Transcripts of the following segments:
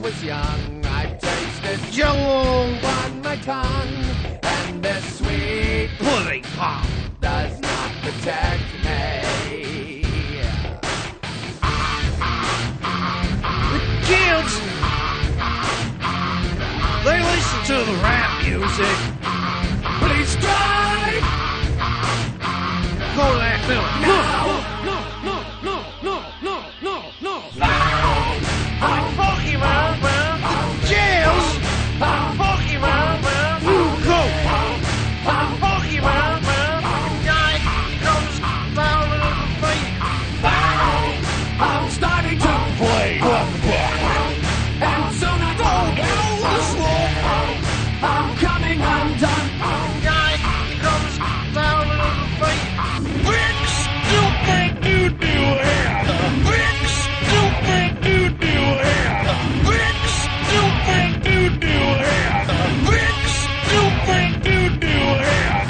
was young, I've tasted jungle on my tongue, and this sweet pudding pop does not protect me. The kids, they listen to the rap music. Please strike! Go to that film. No! Funky round, round. The jails. Funky round, round. Go. Funky round, round. Guy comes down to the feet. I'm starting to Play. and soon I don't I'm coming undone. Guy comes down to the feet. Big stupid doo-doo head. Big stupid doo-doo head. Big stupid doo-doo head. Big stupid doo-doo head.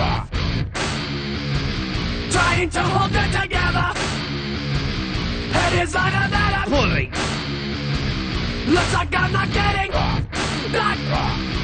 Trying to hold it together. Head is under that. Pudding. Looks like I'm not getting that